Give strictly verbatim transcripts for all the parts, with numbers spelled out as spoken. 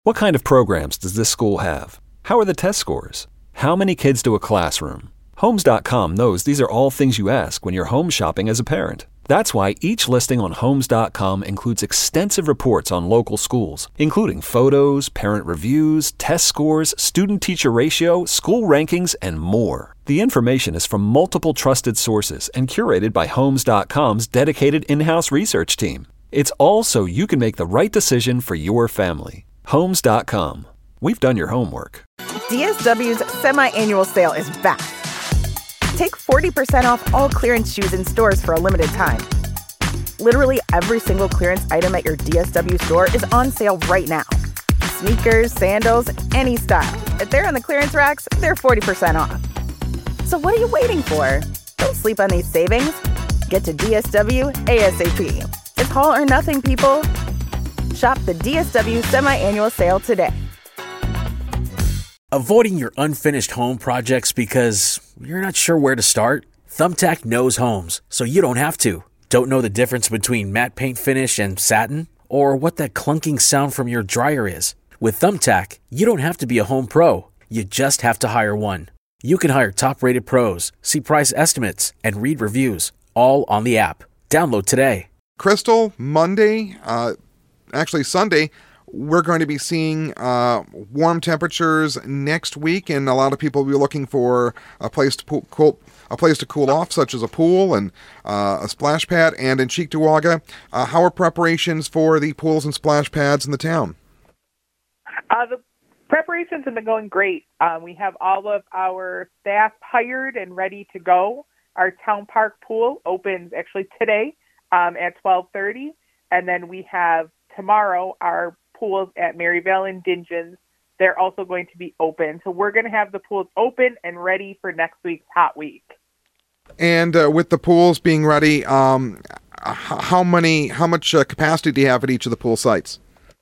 What kind of programs does this school have? How are the test scores? How many kids do a classroom? Homes dot com knows these are all things you ask when you're home shopping as a parent. That's why each listing on Homes dot com includes extensive reports on local schools, including photos, parent reviews, test scores, student-teacher ratio, school rankings, and more. The information is from multiple trusted sources and curated by Homes dot com's dedicated in-house research team. It's all so you can make the right decision for your family. Homes dot com. We've done your homework. D S W's semi-annual sale is back. Take forty percent off all clearance shoes in stores for a limited time. Literally every single clearance item at your D S W store is on sale right now. Sneakers, sandals, any style. If they're on the clearance racks, they're forty percent off. So what are you waiting for? Don't sleep on these savings. Get to D S W ASAP. It's all or nothing, people. Shop the D S W semi-annual sale today. Avoiding your unfinished home projects because you're not sure where to start? Thumbtack knows homes, so you don't have to. Don't know the difference between matte paint finish and satin? Or what that clunking sound from your dryer is? With Thumbtack, you don't have to be a home pro. You just have to hire one. You can hire top-rated pros, see price estimates, and read reviews, all on the app. Download today. Crystal, Monday, uh, actually Sunday, we're going to be seeing uh, warm temperatures next week, and a lot of people will be looking for a place to pool, cool, a place to cool off, such as a pool and uh, a splash pad. And in Cheektowaga, uh, how are preparations for the pools and splash pads in the town? Uh, the preparations have been going great. Uh, we have all of our staff hired and ready to go. Our town park pool opens actually today um, at twelve thirty, and then we have tomorrow our pools at Maryvale and Dingens. They're also going to be open. So we're going to have the pools open and ready for next week's hot week. And uh, with the pools being ready, um, how many, how much uh, capacity do you have at each of the pool sites?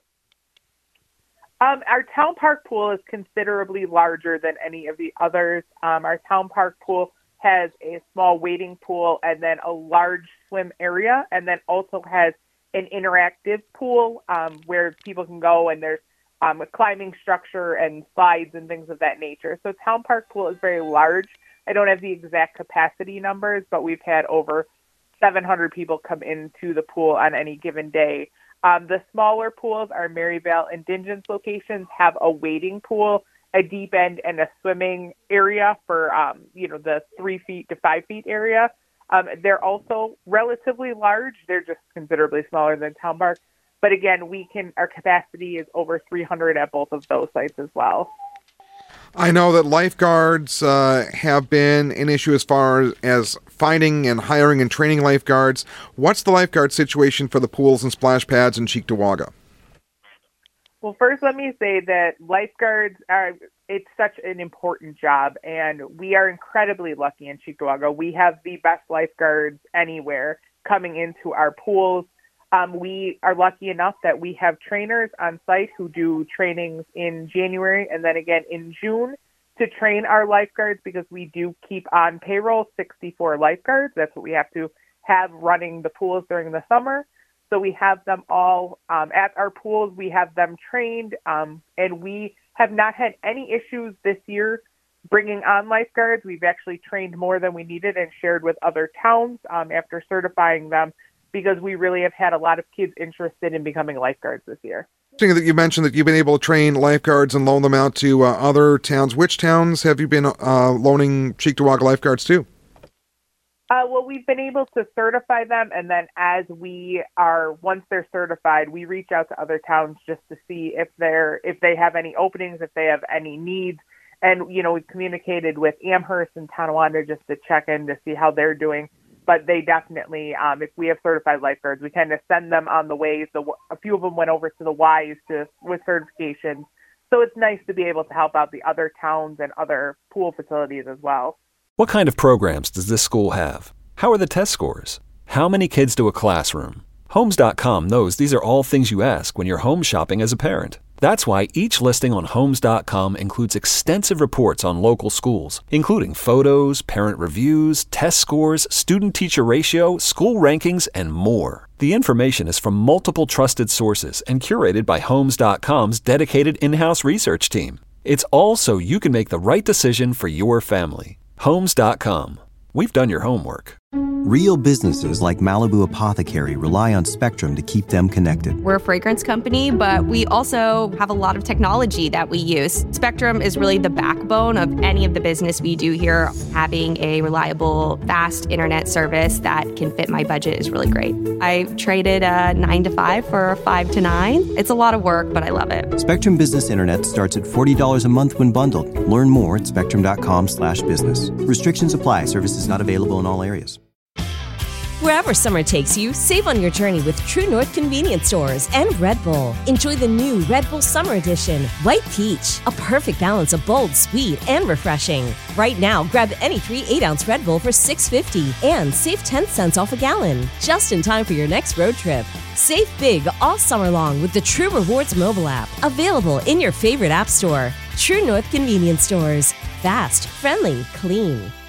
Um, our town park pool is considerably larger than any of the others. Um, our town park pool has a small wading pool and then a large swim area, and then also has an interactive pool um, where people can go, and there's um, a climbing structure and slides and things of that nature. So town park pool is very large. I don't have the exact capacity numbers, but we've had over seven hundred people come into the pool on any given day. Um, the smaller pools, our Maryvale and Dingens locations, have a wading pool, a deep end, and a swimming area for um, you know the three feet to five feet area. Um, they're also relatively large. They're just considerably smaller than town park. But again, we can our capacity is over three hundred at both of those sites as well. I know that lifeguards uh, have been an issue as far as finding and hiring and training lifeguards. What's the lifeguard situation for the pools and splash pads in Cheektowaga? Well, first, let me say that lifeguards are, it's such an important job, and we are incredibly lucky in Cheektowaga. We have the best lifeguards anywhere coming into our pools. Um, we are lucky enough that we have trainers on site who do trainings in January and then again in June to train our lifeguards, because we do keep on payroll sixty-four lifeguards. That's what we have to have running the pools during the summer. So we have them all um, at our pools. We have them trained, um, and we have not had any issues this year bringing on lifeguards. We've actually trained more than we needed and shared with other towns um, after certifying them, because we really have had a lot of kids interested in becoming lifeguards this year. Interesting that you mentioned that you've been able to train lifeguards and loan them out to uh, other towns. Which towns have you been uh, loaning Cheektowaga lifeguards to? Uh, well, we've been able to certify them, and then as we are, once they're certified, we reach out to other towns just to see if they're if they have any openings, if they have any needs. And, you know, we've communicated with Amherst and Tonawanda just to check in to see how they're doing. But they definitely, um, if we have certified lifeguards, we kind of send them on the way. So a few of them went over to the Y's to with certification. So it's nice to be able to help out the other towns and other pool facilities as well. What kind of programs does this school have? How are the test scores? How many kids do a classroom? Homes dot com knows these are all things you ask when you're home shopping as a parent. That's why each listing on Homes dot com includes extensive reports on local schools, including photos, parent reviews, test scores, student-teacher ratio, school rankings, and more. The information is from multiple trusted sources and curated by Homes dot com's dedicated in-house research team. It's all so you can make the right decision for your family. Homes dot com. We've done your homework. Real businesses like Malibu Apothecary rely on Spectrum to keep them connected. We're a fragrance company, but we also have a lot of technology that we use. Spectrum is really the backbone of any of the business we do here. Having a reliable, fast internet service that can fit my budget is really great. I traded a nine to five for a five to nine. It's a lot of work, but I love it. Spectrum Business Internet starts at forty dollars a month when bundled. Learn more at spectrum dot com slash business. Restrictions apply. Services not available in all areas. Wherever summer takes you, save on your journey with True North Convenience Stores and Red Bull. Enjoy the new Red Bull Summer Edition, White Peach, a perfect balance of bold, sweet, and refreshing. Right now, grab any three eight-ounce Red Bull for six dollars and fifty cents and save ten cents off a gallon, just in time for your next road trip. Save big all summer long with the True Rewards mobile app, available in your favorite app store. True North Convenience Stores. Fast, friendly, clean.